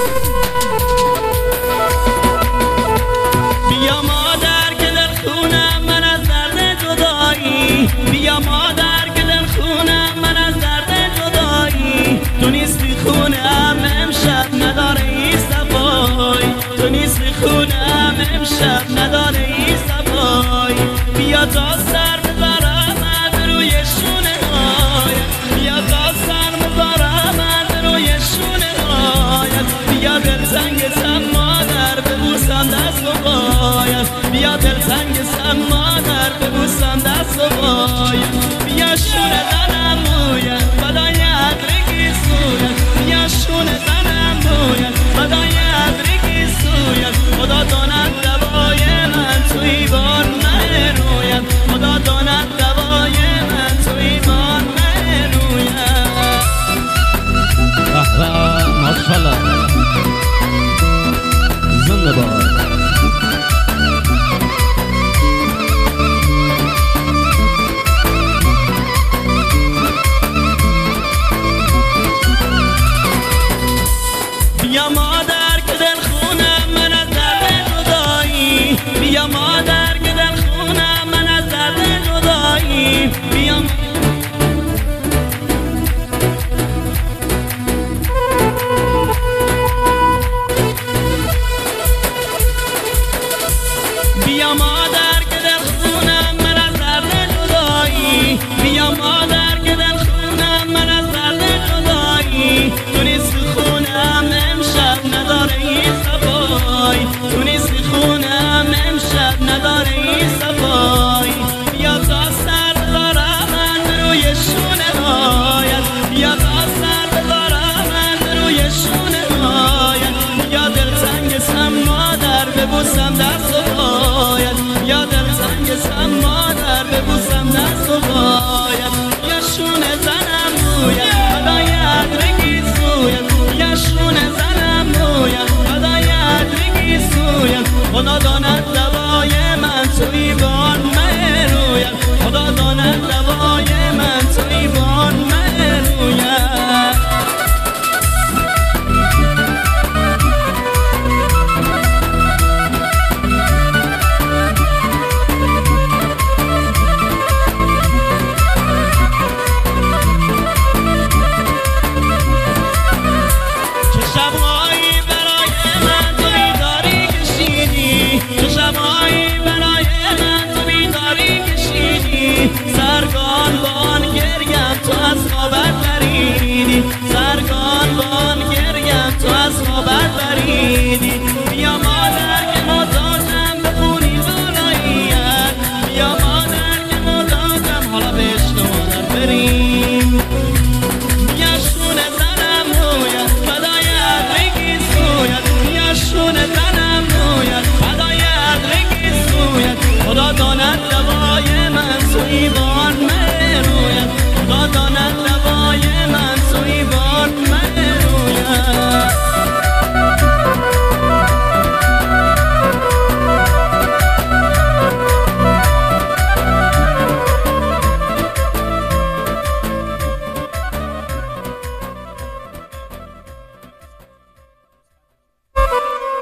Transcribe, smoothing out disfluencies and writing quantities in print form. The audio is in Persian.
بیا مادر که در خونم من از درد جدایی، بیا مادر که در خونم من از درد جدایی. تو نیستی خونم امشب نداره ای صفای، تو نیستی خونم امشب نداره ای صفای. بیا تا سر بذارم روی شونه های، بیا تا سر بذارم روی شونه های. بیا دلتنگتم مادر ببوسم دست و پایم، بیا دلتنگتم مادر ببوسم دست و پایم. بیا شونه زنم مویم فدای عطرکی سویم، بیا شونه زنم مویم فدای عطرکی سویم. خدا داند دوای من تو ایوان نرویم، خدا داند دوای من تو ایوان نرویم. ماشاءالله زنده باد. بیا